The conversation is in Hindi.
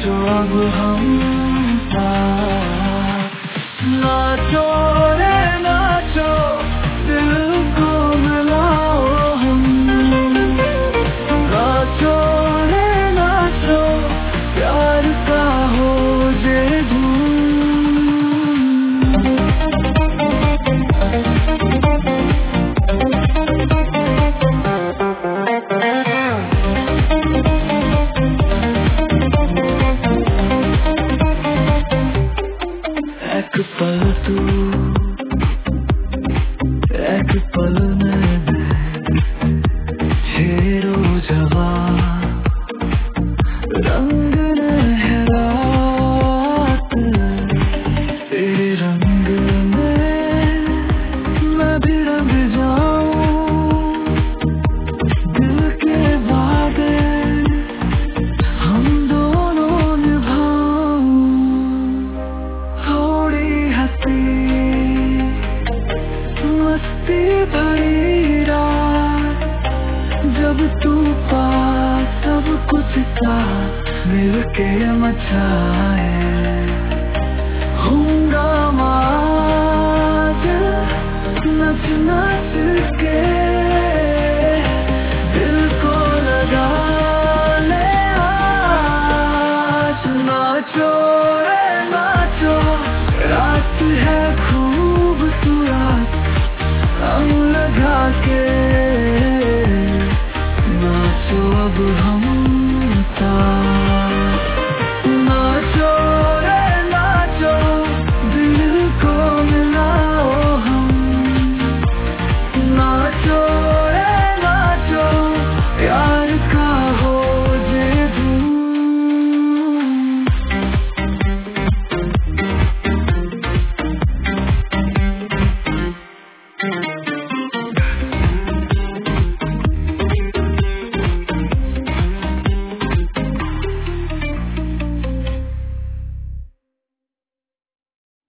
नाचो अब हम नाचो रे नाचो, दिल को मिलाओ हम। नाचो रे नाचो, प्यार का हो जे एक पल तू, एक पल में शेरो जवा, रंग लहरात, तेरे रंग में मैं भी रंग जाऊं। दिल के वादे हम दोनों निभाऊं। थोड़ी हंसी मस्ती भरी रात, जब तू पास सब कुछ था मिलके मचाए। होऊंगा आज नच नच के, दिल को लगा ले आज। नाचो रे नाचो, रात है खूबसूरत, हम लगा के नाचो अब हम साथ।